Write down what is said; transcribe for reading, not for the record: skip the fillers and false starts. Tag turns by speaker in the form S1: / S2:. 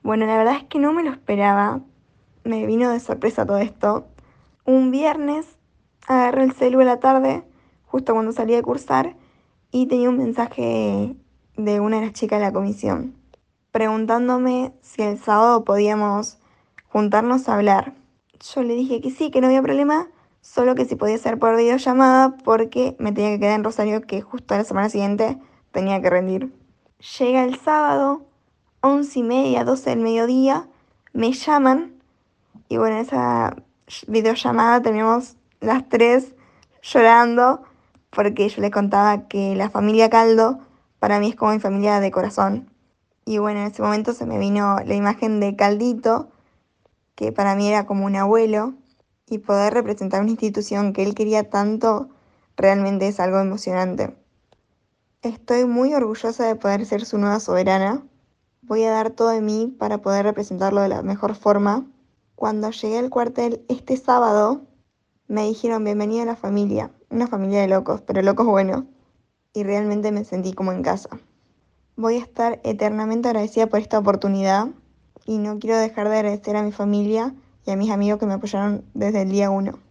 S1: Bueno, la verdad es que no me lo esperaba. Me vino de sorpresa todo esto. Un viernes agarré el celu a la tarde, justo cuando salí de cursar, y tenía un mensaje de una de las chicas de la comisión, preguntándome si el sábado podíamos juntarnos a hablar. Yo le dije que sí, que no había problema, solo que si podía ser por videollamada porque me tenía que quedar en Rosario, que justo a la semana siguiente tenía que rendir. Llega el sábado, 11:30, 12 del mediodía, me llaman y bueno, en esa videollamada terminamos las tres llorando porque yo les contaba que la familia Caldo para mí es como mi familia de corazón. Y bueno, en ese momento se me vino la imagen de Caldito, que para mí era como un abuelo, y poder representar una institución que él quería tanto realmente es algo emocionante. Estoy muy orgullosa de poder ser su nueva soberana. Voy a dar todo de mí para poder representarlo de la mejor forma. Cuando llegué al cuartel este sábado, me dijeron bienvenida a la familia, una familia de locos, pero locos buenos, y realmente me sentí como en casa. Voy a estar eternamente agradecida por esta oportunidad y no quiero dejar de agradecer a mi familia y a mis amigos que me apoyaron desde el día 1.